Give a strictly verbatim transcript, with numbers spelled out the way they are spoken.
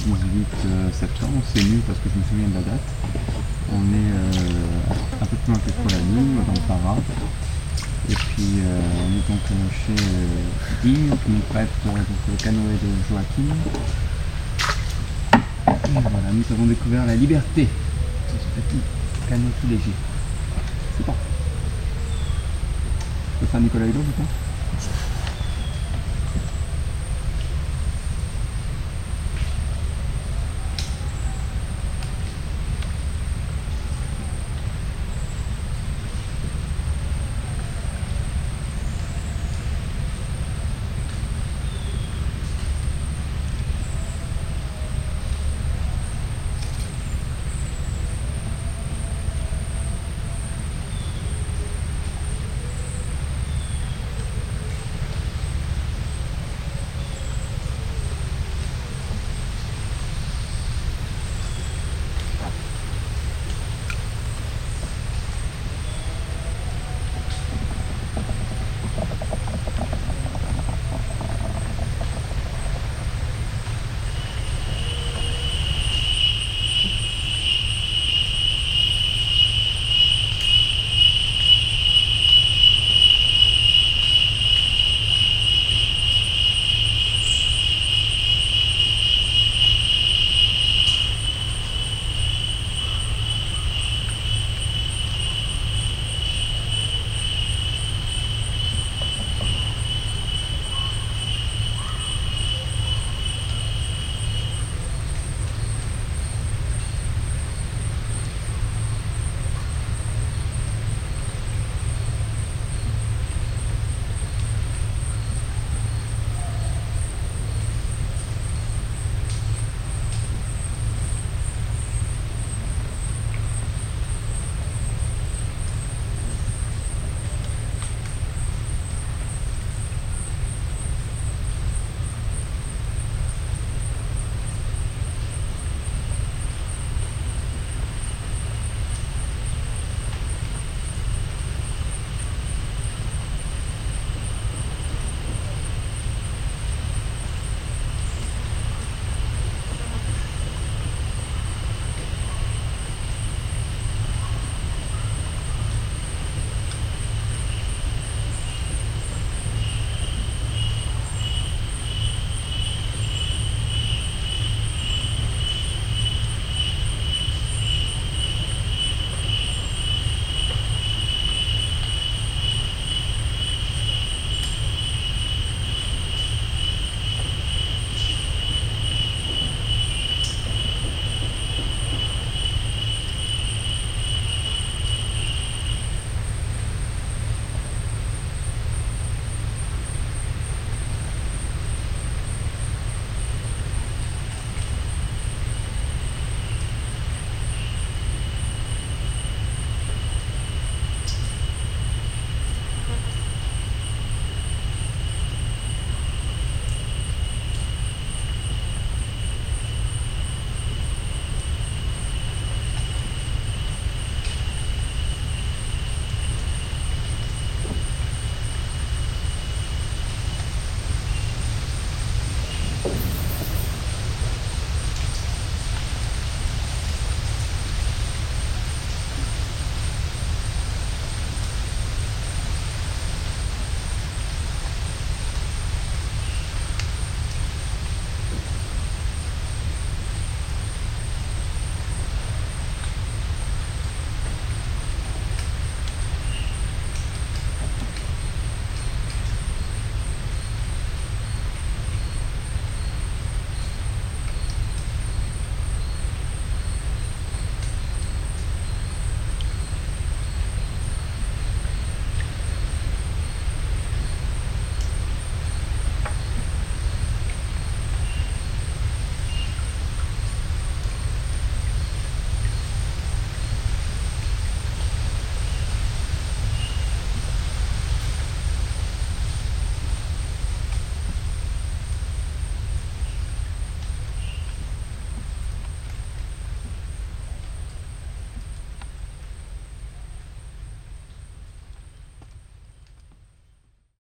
dix-huit septembre, c'est nu parce que je me souviens de la date. On est euh, un peu plus loin que Colani, dans le Para. Et puis euh, on est donc euh, chez euh, Guy, qui nous prête euh, donc, le canoë de Joachim. Et voilà, nous avons découvert la liberté sur ce petit canot tout léger. C'est bon. Je peux faire Nicolas Hulot maintenant ?